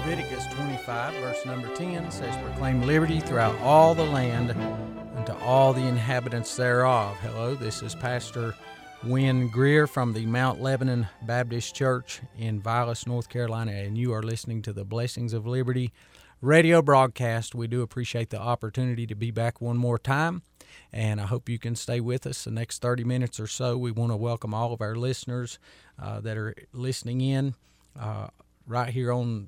Leviticus 25, verse number 10 says, "Proclaim liberty throughout all the land unto all the inhabitants thereof." Hello, this is Pastor Wynn Greer from the Mount Lebanon Baptist Church in Vilas, North Carolina, and you are listening to the Blessings of Liberty radio broadcast. We do appreciate the opportunity to be back one more time, and I hope you can stay with us the next 30 minutes or so. We want to welcome all of our listeners that are listening in right here on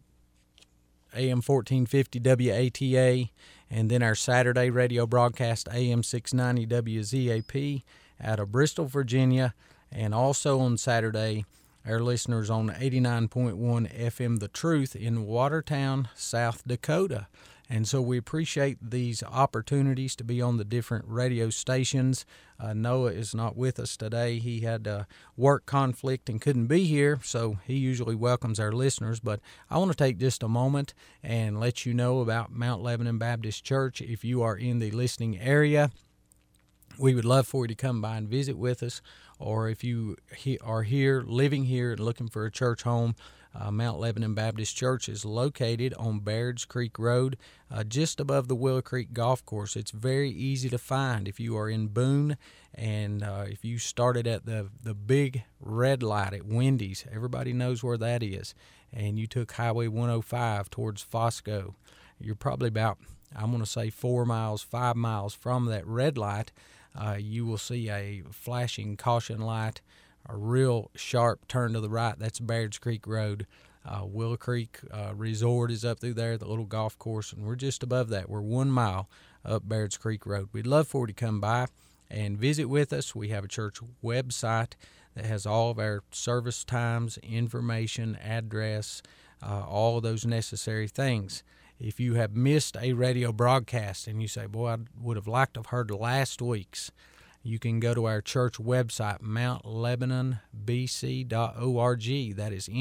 AM 1450 WATA, and then our Saturday radio broadcast AM 690 WZAP out of Bristol, Virginia, and also on Saturday, our listeners on 89.1 FM The Truth in Watertown, South Dakota. And so we appreciate these opportunities to be on the different radio stations. Noah is not with us today. He had a work conflict and couldn't be here, so he usually welcomes our listeners. But I want to take just a moment and let you know about Mount Lebanon Baptist Church. If you are in the listening area, we would love for you to come by and visit with us. Or if you are here, living here, and looking for a church home, Mount Lebanon Baptist Church is located on Baird's Creek Road, just above the Willow Creek Golf Course. It's very easy to find if you are in Boone, and if you started at the big red light at Wendy's, everybody knows where that is, and you took Highway 105 towards Fosco, you're probably about, I'm going to say 4 miles, 5 miles from that red light. You will see a flashing caution light, a real sharp turn to the right. That's Baird's Creek Road. Willow Creek Resort is up through there, the little golf course, and we're just above that. We're 1 mile up Baird's Creek Road. We'd love for you to come by and visit with us. We have a church website that has all of our service times, information, address, all of those necessary things. If you have missed a radio broadcast and you say, boy, I would have liked to have heard last week's, you can go to our church website, mountlebanonbc.org. That is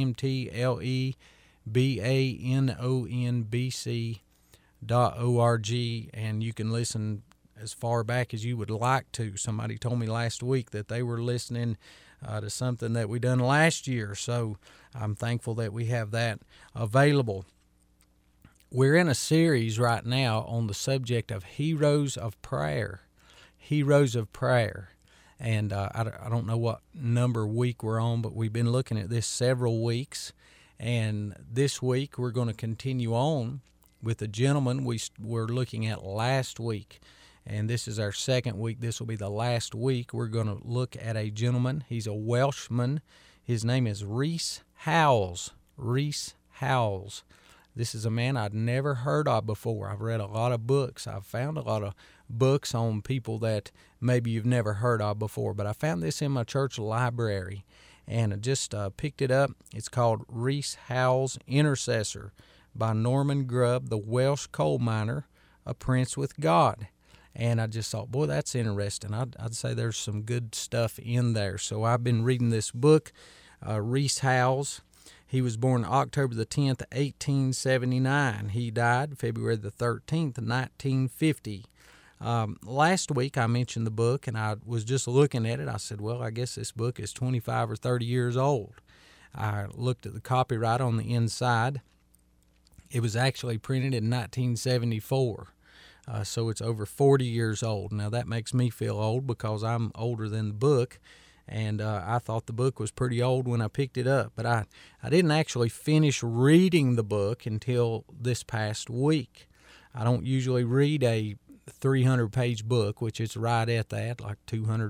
MTLEBANONBC.org, and you can listen as far back as you would like to. Somebody told me last week that they were listening to something that we done last year, so I'm thankful that we have that available. We're in a series right now on the subject of Heroes of Prayer. Heroes of Prayer. And I don't know what number week we're on, but we've been looking at this several weeks. And this week we're going to continue on with a gentleman we were looking at last week. And this is our second week. This will be the last week. We're going to look at a gentleman. He's a Welshman. His name is Rees Howells. Rees Howells. This is a man I'd never heard of before. I've read a lot of books. I've found a lot of books on people that maybe you've never heard of before, but I found this in my church library, and I just picked it up. It's called Rees Howells, Intercessor by Norman Grubb, the Welsh coal miner, a prince with God. And I just thought, boy, that's interesting. I'd say there's some good stuff in there. So I've been reading this book, Rees Howells. He was born October the 10th, 1879. He died February the 13th, 1950. Last week I mentioned the book, and I was just looking at it. I said, well, I guess this book is 25 or 30 years old. I looked at the copyright on the inside. It was actually printed in 1974, so it's over 40 years old. Now, that makes me feel old because I'm older than the book. And I thought the book was pretty old when I picked it up. But I didn't actually finish reading the book until this past week. I don't usually read a 300-page book, which is right at that, like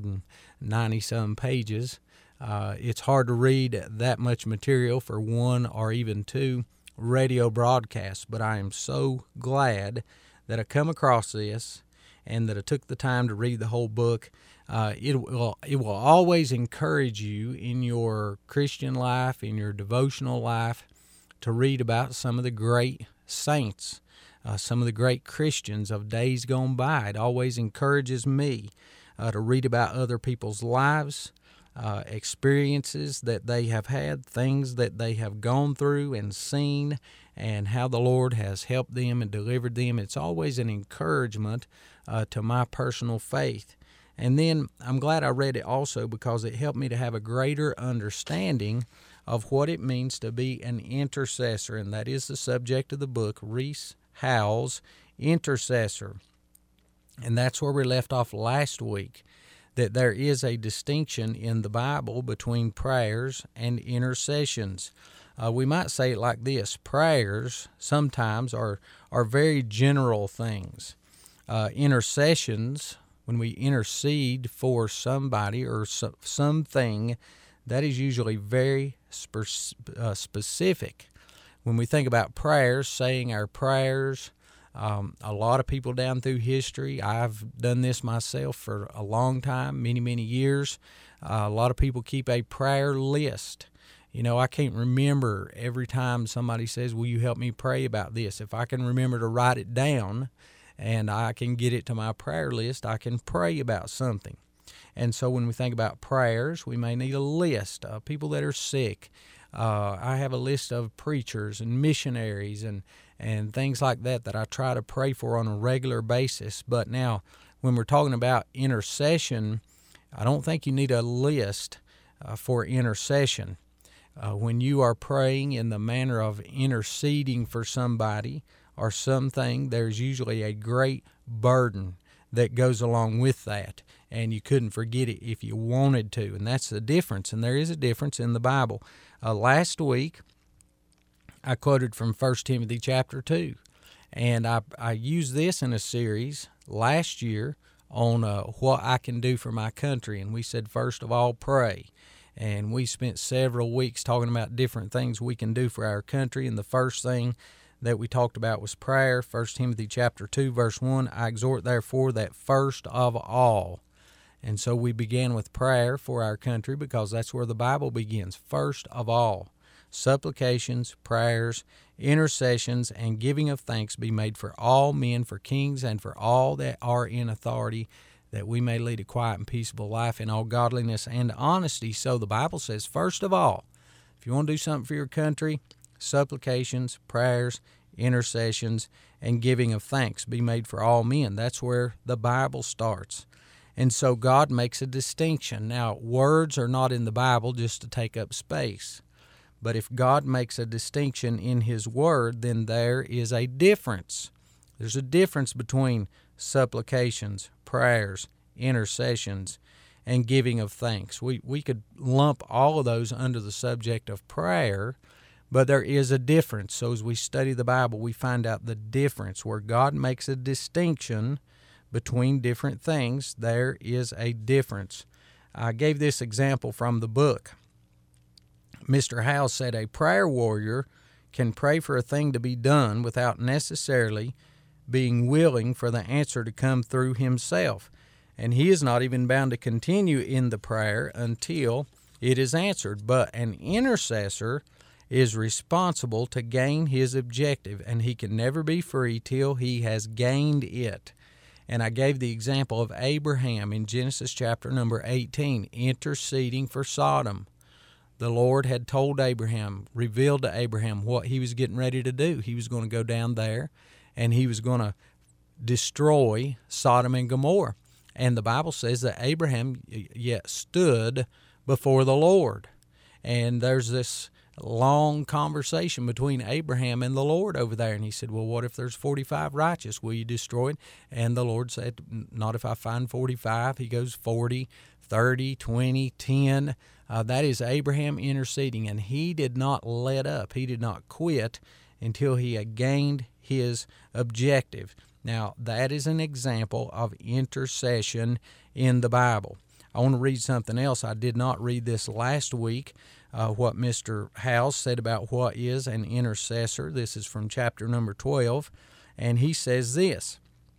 290-some pages. It's hard to read that much material for one or even two radio broadcasts. But I am so glad that I come across this and that I took the time to read the whole book. It will always encourage you in your Christian life, in your devotional life, to read about some of the great saints, some of the great Christians of days gone by. It always encourages me to read about other people's lives, experiences that they have had, things that they have gone through and seen, and how the Lord has helped them and delivered them. It's always an encouragement to my personal faith. And then I'm glad I read it also because it helped me to have a greater understanding of what it means to be an intercessor, and that is the subject of the book, Rees Howells, Intercessor. And that's where we left off last week, that there is a distinction in the Bible between prayers and intercessions. We might say it like this: prayers sometimes are very general things. Intercessions, when we intercede for somebody or something, that is usually very specific. When we think about prayers, saying our prayers, a lot of people down through history, I've done this myself for a long time, many years. A lot of people keep a prayer list. You know, I can't remember every time somebody says, will you help me pray about this? If I can remember to write it down and I can get it to my prayer list, I can pray about something. And so when we think about prayers, we may need a list of people that are sick. I have a list of preachers and missionaries and things like that I try to pray for on a regular basis. But now, when we're talking about intercession, I don't think you need a list for intercession. When you are praying in the manner of interceding for somebody or something, there's usually a great burden that goes along with that, and you couldn't forget it if you wanted to, and that's the difference, and there is a difference in the Bible. Last week, I quoted from 1 Timothy chapter 2, and I used this in a series last year on what I can do for my country, and we said, first of all, pray. And we spent several weeks talking about different things we can do for our country, and the first thing that we talked about was prayer. 1 Timothy chapter 2, verse 1, I exhort therefore that first of all. And so we began with prayer for our country because that's where the Bible begins. First of all, supplications, prayers, intercessions, and giving of thanks be made for all men, for kings, and for all that are in authority, that we may lead a quiet and peaceable life in all godliness and honesty. So the Bible says, first of all, if you want to do something for your country, supplications, prayers, intercessions, and giving of thanks be made for all men. That's where the Bible starts. And so God makes a distinction. Now, words are not in the Bible just to take up space. But if God makes a distinction in His Word, then there is a difference. There's a difference between supplications, prayers, intercessions, and giving of thanks. We could lump all of those under the subject of prayer, but there is a difference. So as we study the Bible, we find out the difference. Where God makes a distinction between different things, there is a difference. I gave this example from the book. Mr. Howells said, a prayer warrior can pray for a thing to be done without necessarily being willing for the answer to come through himself. And he is not even bound to continue in the prayer until it is answered. But an intercessor is responsible to gain his objective, and he can never be free till he has gained it. And I gave the example of Abraham in Genesis chapter number 18, interceding for Sodom. The Lord had told Abraham, revealed to Abraham what he was getting ready to do. He was going to go down there, and he was going to destroy Sodom and Gomorrah. And the Bible says that Abraham yet stood before the Lord. And there's this long conversation between Abraham and the Lord over there. And he said, well, what if there's 45 righteous? Will you destroy it? And the Lord said, not if I find 45. He goes 40, 30, 20, 10. That is Abraham interceding. And he did not let up. He did not quit until he had gained his objective. Now, that is an example of intercession in the Bible. I want to read something else. I did not read this last week, what Mr. Howells said about what is an intercessor. This is from chapter number 12, and he says this,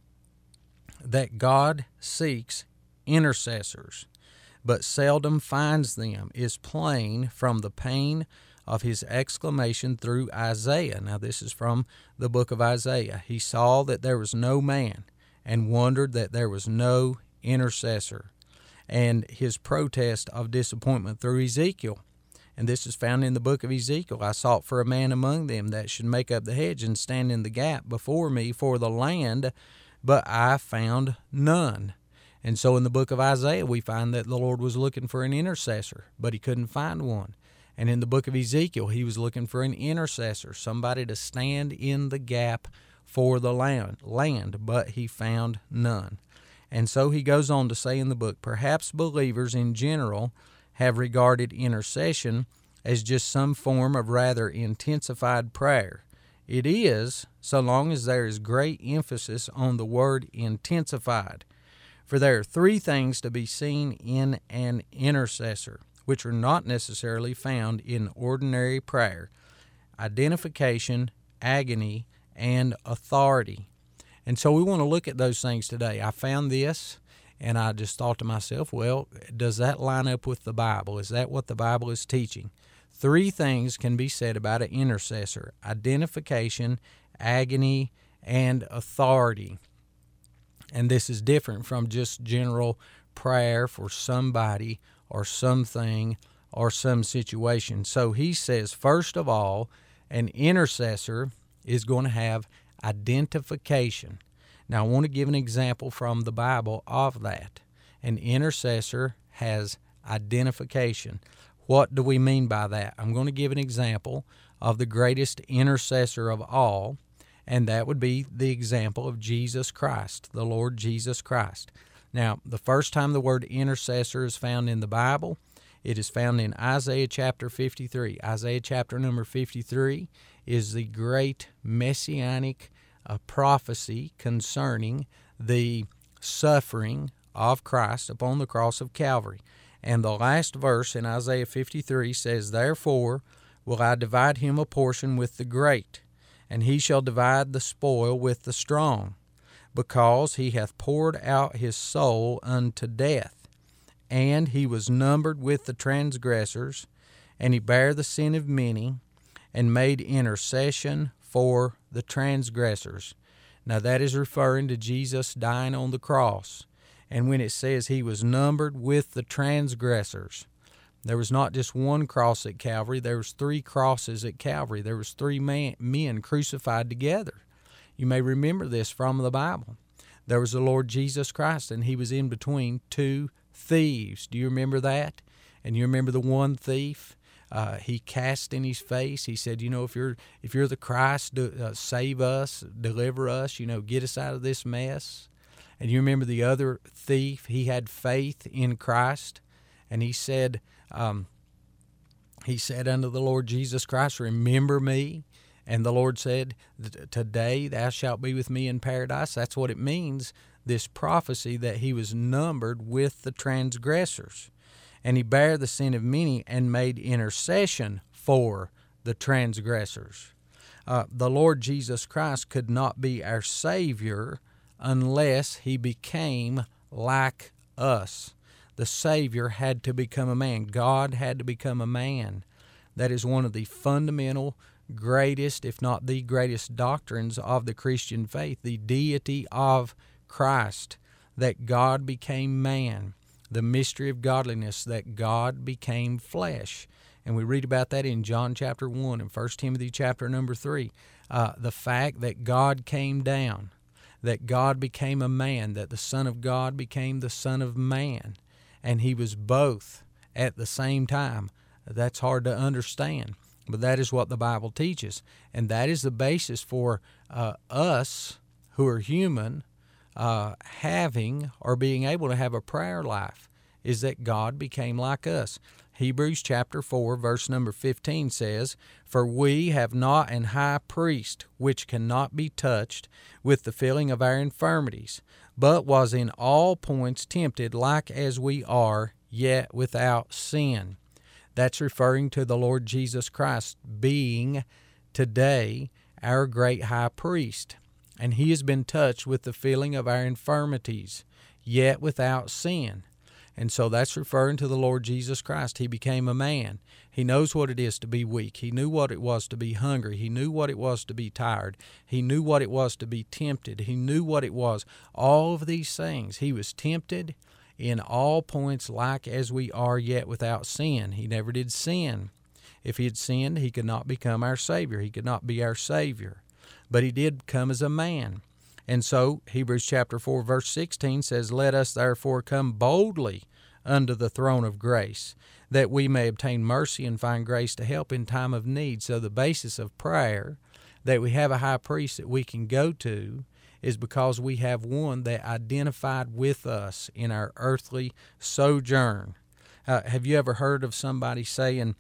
that God seeks intercessors, but seldom finds them, is plain from the pain of his exclamation through Isaiah. Now, this is from the book of Isaiah. He saw that there was no man and wondered that there was no intercessor. And his protest of disappointment through Ezekiel. And this is found in the book of Ezekiel. I sought for a man among them that should make up the hedge and stand in the gap before me for the land, but I found none. And so in the book of Isaiah, we find that the Lord was looking for an intercessor, but he couldn't find one. And in the book of Ezekiel, he was looking for an intercessor, somebody to stand in the gap for the land, but he found none. And so he goes on to say in the book, perhaps believers in general have regarded intercession as just some form of rather intensified prayer. It is, so long as there is great emphasis on the word intensified. For there are three things to be seen in an intercessor, which are not necessarily found in ordinary prayer: identification, agony, and authority. And so we want to look at those things today. I found this, and I just thought to myself, well, does that line up with the Bible? Is that what the Bible is teaching? Three things can be said about an intercessor: identification, agony, and authority. And this is different from just general prayer for somebody or something or some situation. So he says, first of all, an intercessor is going to have identification. Now, I want to give an example from the Bible of that. An intercessor has identification. What do we mean by that? I'm going to give an example of the greatest intercessor of all, and that would be the example of Jesus Christ, the Lord Jesus Christ. Now, the first time the word intercessor is found in the Bible, it is found in Isaiah chapter 53. Isaiah chapter number 53 is the great messianic prophecy concerning the suffering of Christ upon the cross of Calvary. And the last verse in Isaiah 53 says, therefore will I divide him a portion with the great, and he shall divide the spoil with the strong, because he hath poured out his soul unto death, and he was numbered with the transgressors, and he bare the sin of many, and made intercession for the transgressors. Now that is referring to Jesus dying on the cross. And when it says he was numbered with the transgressors, there was not just one cross at Calvary, there was three crosses at Calvary. There was three men crucified together. You may remember this from the Bible. There was the Lord Jesus Christ, and he was in between two thieves. Do you remember that? And you remember the one thief? He cast in his face. He said, if you're the Christ, save us, deliver us, get us out of this mess. And you remember the other thief? He had faith in Christ, and he said unto the Lord Jesus Christ, remember me. And the Lord said, today thou shalt be with me in paradise. That's what it means, this prophecy, that he was numbered with the transgressors. And he bare the sin of many and made intercession for the transgressors. The Lord Jesus Christ could not be our Savior unless he became like us. The Savior had to become a man. God had to become a man. That is one of the fundamental, greatest, if not the greatest doctrines of the Christian faith, the deity of Christ, that God became man. The mystery of godliness, that God became flesh. And we read about that in John chapter 1 and 1 Timothy chapter number 3. The fact that God came down, that God became a man, that the Son of God became the Son of man, and he was both at the same time. That's hard to understand, but that is what the Bible teaches. And that is the basis for us who are human having or being able to have a prayer life, is that God became like us. Hebrews chapter 4 verse number 15 says, for we have not an high priest which cannot be touched with the feeling of our infirmities, but was in all points tempted like as we are, yet without sin. That's referring to the Lord Jesus Christ being today our great high priest. And he has been touched with the feeling of our infirmities, yet without sin. And so that's referring to the Lord Jesus Christ. He became a man. He knows what it is to be weak. He knew what it was to be hungry. He knew what it was to be tired. He knew what it was to be tempted. He knew what it was. All of these things. He was tempted in all points like as we are, yet without sin. He never did sin. If he had sinned, he could not become our Savior. He could not be our Savior. But he did come as a man. And so Hebrews chapter 4 verse 16 says, let us therefore come boldly under the throne of grace, that we may obtain mercy and find grace to help in time of need. So the basis of prayer, that we have a high priest that we can go to, is because we have one that identified with us in our earthly sojourn. Have you ever heard of somebody saying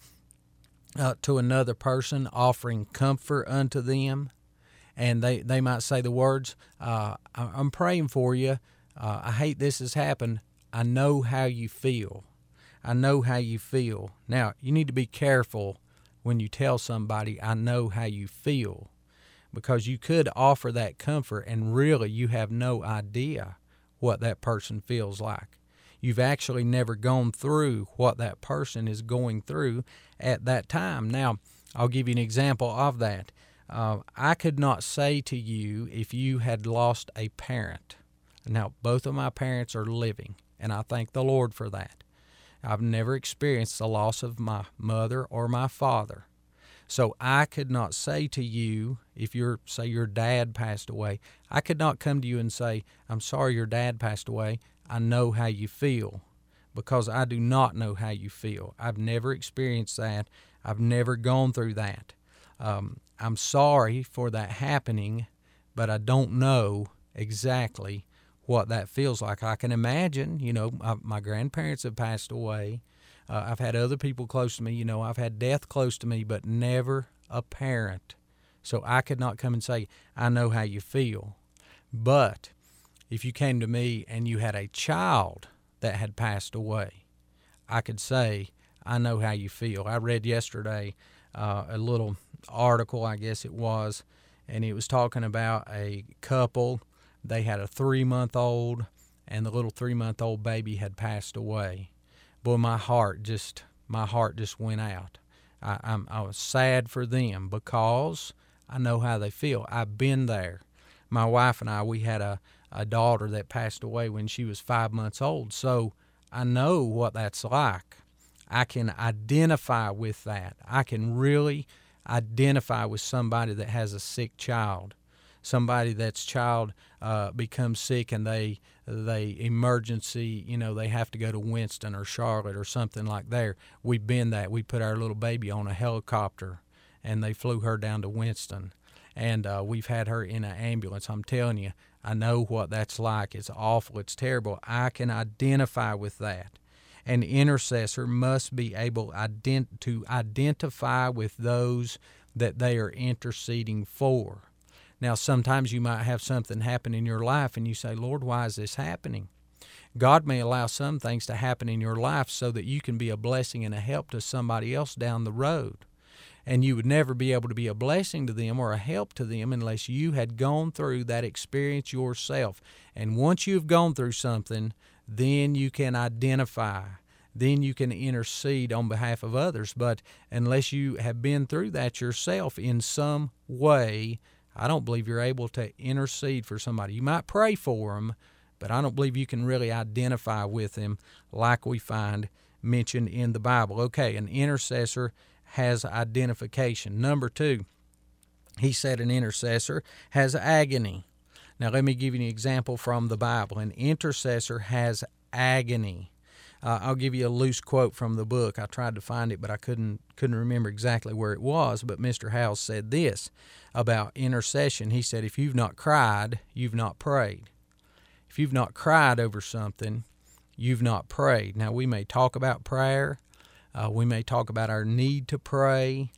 to another person, offering comfort unto them? And they might say the words, I'm praying for you. I hate this has happened. I know how you feel. I know how you feel. Now, you need to be careful when you tell somebody, I know how you feel, because you could offer that comfort and really you have no idea what that person feels like. You've actually never gone through what that person is going through at that time. Now, I'll give you an example of that. I could not say to you if you had lost a parent. Now, both of my parents are living, and I thank the Lord for that. I've never experienced the loss of my mother or my father. So I could not say to you, if say your dad passed away, I could not come to you and say, I'm sorry your dad passed away. I know how you feel, because I do not know how you feel. I've never experienced that. I've never gone through that. I'm sorry for that happening, but I don't know exactly what that feels like. I can imagine, my grandparents have passed away. I've had other people close to me. I've had death close to me, but never a parent. So I could not come and say, I know how you feel. But if you came to me and you had a child that had passed away, I could say, I know how you feel. I read yesterday a little article, I guess it was, and it was talking about a couple. They had a 3-month-old, and the little 3-month-old baby had passed away. Boy, my heart just went out. I was sad for them because I know how they feel. I've been there. My wife and I, we had a daughter that passed away when she was 5 months old, so I know what that's like. I can identify with that. I can really identify with somebody that has a sick child, somebody that's child becomes sick and they emergency, they have to go to Winston or Charlotte or something like there. We've been that. We put our little baby on a helicopter and they flew her down to Winston, and we've had her in an ambulance. I'm telling you, I know what that's like. It's awful. It's terrible. I can identify with that. An intercessor must be able to identify with those that they are interceding for. Now, sometimes you might have something happen in your life and you say, Lord, why is this happening? God may allow some things to happen in your life so that you can be a blessing and a help to somebody else down the road. And you would never be able to be a blessing to them or a help to them unless you had gone through that experience yourself. And once you've gone through something, then you can identify. Then you can intercede on behalf of others. But unless you have been through that yourself in some way, I don't believe you're able to intercede for somebody. You might pray for them, but I don't believe you can really identify with them like we find mentioned in the Bible. Okay, an intercessor has identification. Number 2, he said an intercessor has agony. Now let me give you an example from the Bible. An intercessor has agony. I'll give you a loose quote from the book. I tried to find it, but I couldn't remember exactly where it was. But Mr. Howes said this about intercession. He said, if you've not cried, you've not prayed. If you've not cried over something, you've not prayed. Now, we may talk about prayer. We may talk about our need to pray.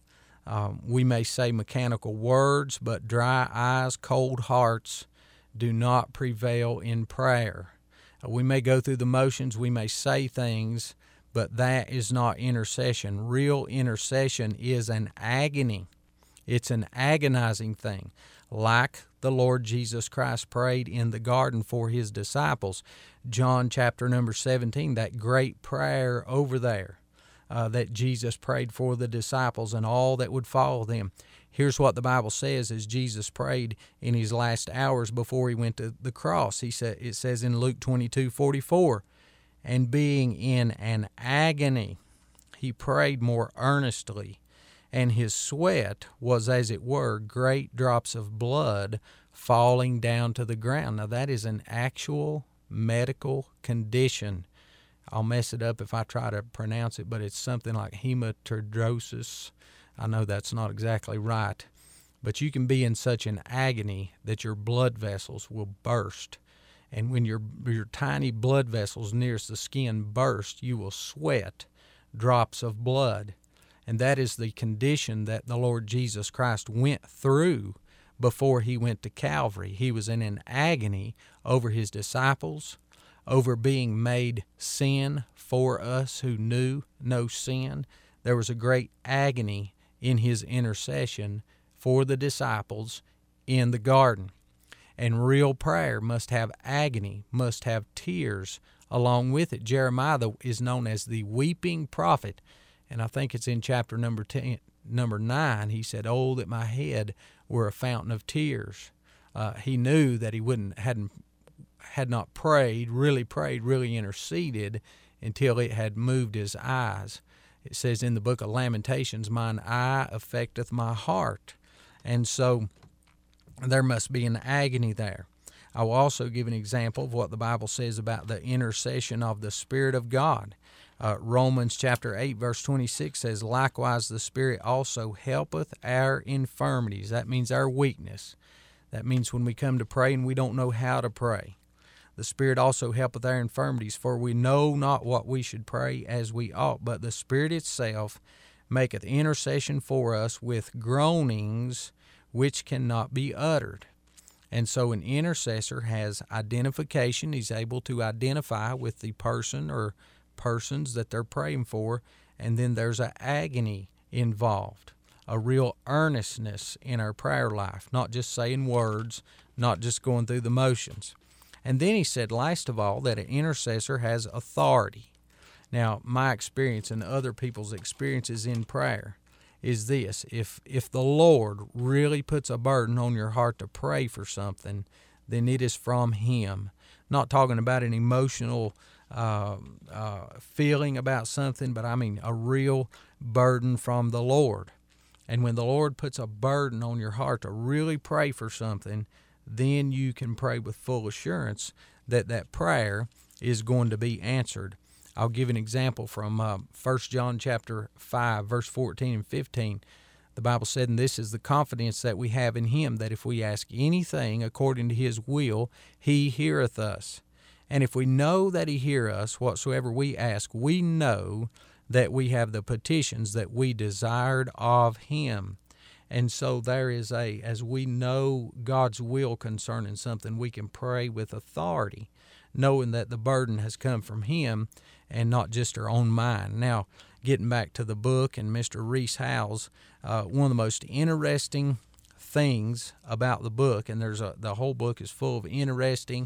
We may say mechanical words, but dry eyes, cold hearts do not prevail in prayer. We may go through the motions, we may say things, but that is not intercession. Real intercession is an agony. It's an agonizing thing, like the Lord Jesus Christ prayed in the garden for his disciples. John chapter number 17, that great prayer over there that Jesus prayed for the disciples and all that would follow them. Here's what the Bible says as Jesus prayed in his last hours before he went to the cross. It says in Luke 22:44, and being in an agony, he prayed more earnestly, and his sweat was, as it were, great drops of blood falling down to the ground. Now, that is an actual medical condition. I'll mess it up if I try to pronounce it, but it's something like hematidrosis. I know that's not exactly right, but you can be in such an agony that your blood vessels will burst. And when your tiny blood vessels nearest the skin burst, you will sweat drops of blood. And that is the condition that the Lord Jesus Christ went through before he went to Calvary. He was in an agony over his disciples, over being made sin for us who knew no sin. There was a great agony in his intercession for the disciples in the garden. And real prayer must have agony, must have tears along with it. Jeremiah is known as the weeping prophet, and I think it's in chapter number 9. He said, "Oh, that my head were a fountain of tears." He knew that he had not prayed, really interceded until it had moved his eyes. It says in the book of Lamentations, "Mine eye affecteth my heart." And so there must be an agony there. I will also give an example of what the Bible says about the intercession of the Spirit of God. Romans chapter 8, verse 26 says, "Likewise the Spirit also helpeth our infirmities." That means our weakness. That means when we come to pray and we don't know how to pray. "The Spirit also helpeth our infirmities, for we know not what we should pray as we ought, but the Spirit itself maketh intercession for us with groanings which cannot be uttered." And so an intercessor has identification. He's able to identify with the person or persons that they're praying for, and then there's an agony involved, a real earnestness in our prayer life, not just saying words, not just going through the motions. And then he said, last of all, that an intercessor has authority. Now, my experience and other people's experiences in prayer is this: if the Lord really puts a burden on your heart to pray for something, then it is from him. Not talking about an emotional feeling about something, but I mean a real burden from the Lord. And when the Lord puts a burden on your heart to really pray for something, then you can pray with full assurance that that prayer is going to be answered. I'll give an example from 1 John chapter 5, verse 14 and 15. The Bible said, "And this is the confidence that we have in him, that if we ask anything according to his will, he heareth us. And if we know that he heareth us, whatsoever we ask, we know that we have the petitions that we desired of him." And so there is as we know God's will concerning something, we can pray with authority, knowing that the burden has come from him and not just our own mind. Now, getting back to the book and Mr. Rees Howells, one of the most interesting things about the book, and the whole book is full of interesting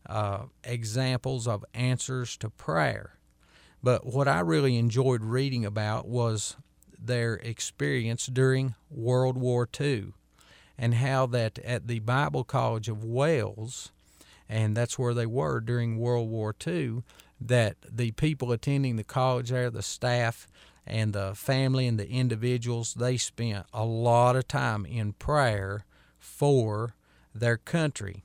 examples of answers to prayer. But what I really enjoyed reading about was their experience during World War II, and how that at the Bible College of Wales, and that's where they were during World War II, that the people attending the college there, the staff and the family and the individuals, they spent a lot of time in prayer for their country.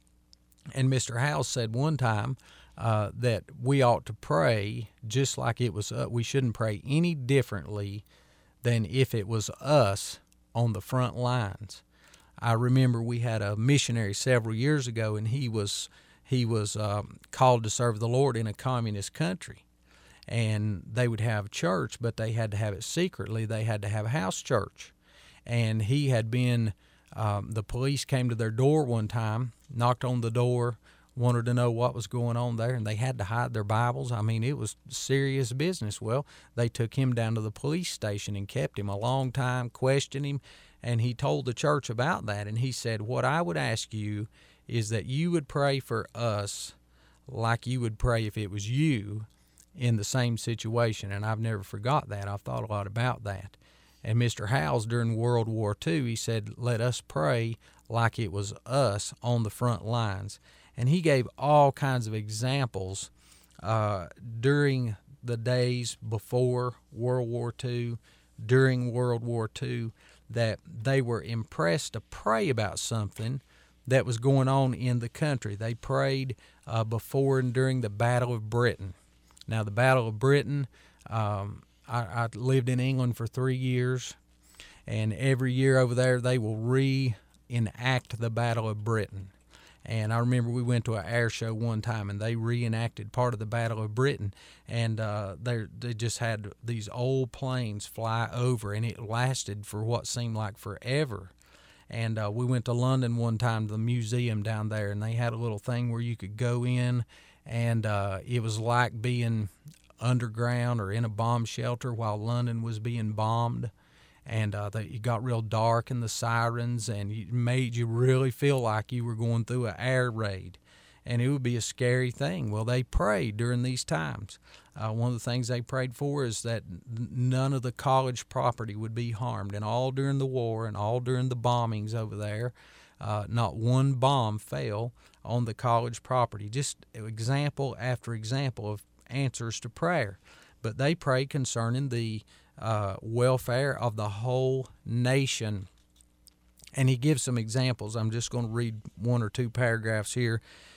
And Mr. Howells said one time that we ought to pray just like it was we shouldn't pray any differently than if it was us on the front lines. I remember we had a missionary several years ago, and he was called to serve the Lord in a communist country. And they would have church, but they had to have it secretly. They had to have house church. And he had been, the police came to their door one time, knocked on the door, wanted to know what was going on there, and they had to hide their Bibles. I mean, it was serious business. Well, they took him down to the police station and kept him a long time, questioned him, and he told the church about that. And he said, "What I would ask you is that you would pray for us like you would pray if it was you in the same situation." And I've never forgot that. I've thought a lot about that. And Mr. Howells, during World War II, he said, "Let us pray like it was us on the front lines." And he gave all kinds of examples during the days before World War II, during World War II, that they were impressed to pray about something that was going on in the country. They prayed before and during the Battle of Britain. Now, the Battle of Britain, I lived in England for 3 years, and every year over there they will reenact the Battle of Britain. And I remember we went to an air show one time, and they reenacted part of the Battle of Britain, and they just had these old planes fly over, and it lasted for what seemed like forever. And we went to London one time to the museum down there, and they had a little thing where you could go in, and it was like being underground or in a bomb shelter while London was being bombed. And it got real dark in the sirens, and it made you really feel like you were going through an air raid. And it would be a scary thing. Well, they prayed during these times. One of the things they prayed for is that none of the college property would be harmed. And all during the war and all during the bombings over there, not one bomb fell on the college property. Just example after example of answers to prayer. But they prayed concerning the welfare of the whole nation. And he gives some examples. I'm just going to read one or two paragraphs here.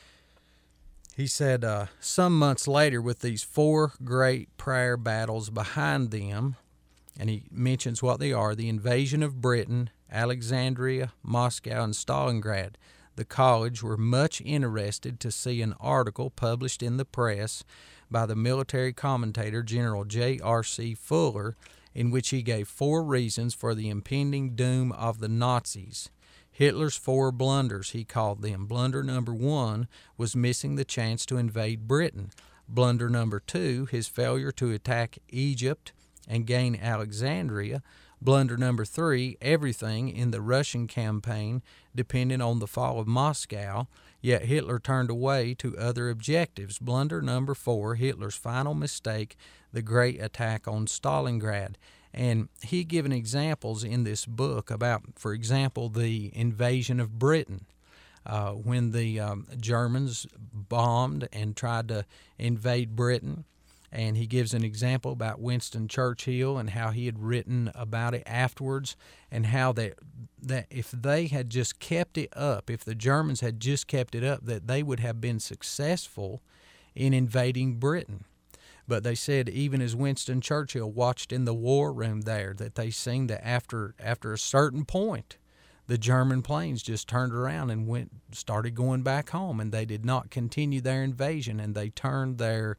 He said, some months later, with these 4 great prayer battles behind them, and he mentions what they are: the invasion of Britain, Alexandria, Moscow, and Stalingrad. The college were much interested to see an article published in the press by the military commentator General J.R.C. Fuller, in which he gave 4 reasons for the impending doom of the Nazis. Hitler's 4 blunders, he called them. Blunder number 1 was missing the chance to invade Britain. Blunder number 2, his failure to attack Egypt and gain Alexandria. Blunder number 3, everything in the Russian campaign depended on the fall of Moscow, yet Hitler turned away to other objectives. Blunder number 4, Hitler's final mistake, the great attack on Stalingrad. And he given examples in this book about, for example, the invasion of Britain. When the Germans bombed and tried to invade Britain. And he gives an example about Winston Churchill and how he had written about it afterwards, and how that if they had just kept it up, if the Germans had just kept it up, that they would have been successful in invading Britain. But they said, even as Winston Churchill watched in the war room there, that they seen that after a certain point, the German planes just turned around and started going back home, and they did not continue their invasion, and they turned their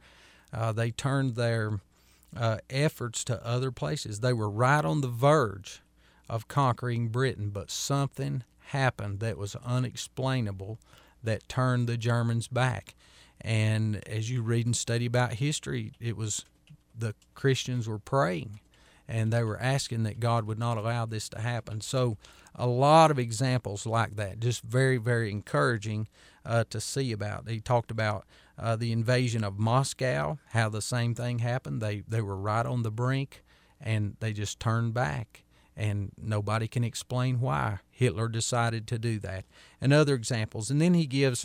efforts to other places. They were right on the verge of conquering Britain, but something happened that was unexplainable that turned the Germans back. And as you read and study about history, it was the Christians were praying, and they were asking that God would not allow this to happen. So a lot of examples like that, just very, very encouraging to see about. He talked about the invasion of Moscow, how the same thing happened. They were right on the brink, and they just turned back, and nobody can explain why Hitler decided to do that. And other examples. And then he gives,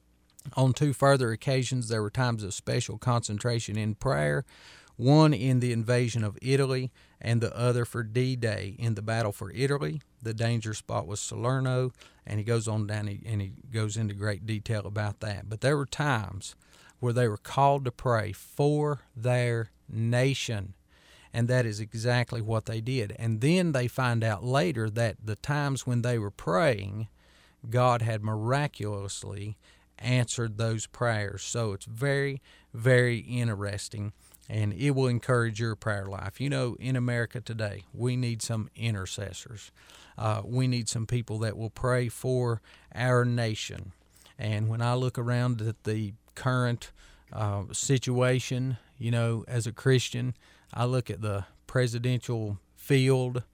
on 2 further occasions, there were times of special concentration in prayer, one in the invasion of Italy and the other for D-Day. In the battle for Italy, the danger spot was Salerno, and he goes on down and he goes into great detail about that. But there were times where they were called to pray for their nation, and that is exactly what they did. And then they find out later that the times when they were praying, God had miraculously answered those prayers. So it's very, very interesting, and it will encourage your prayer life. You know, in America today, we need some intercessors. We need some people that will pray for our nation. And when I look around at the current situation, you know, as a Christian, I look at the presidential field.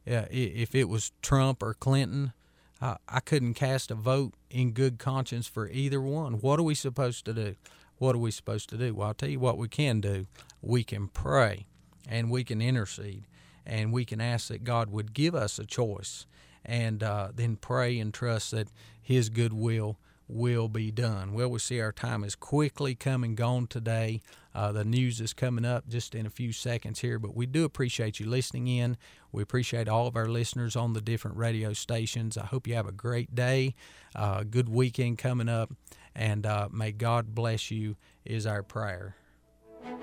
If it was Trump or Clinton, I couldn't cast a vote in good conscience for either one. What are we supposed to do? What are we supposed to do? Well, I'll tell you what we can do. We can pray, and we can intercede, and we can ask that God would give us a choice, and then pray and trust that His good will be done. Well, we see our time is quickly come and gone today. The news is coming up just in a few seconds here, but we do appreciate you listening in. We appreciate all of our listeners on the different radio stations. I hope you have a great day, good weekend coming up, and may God bless you is our prayer.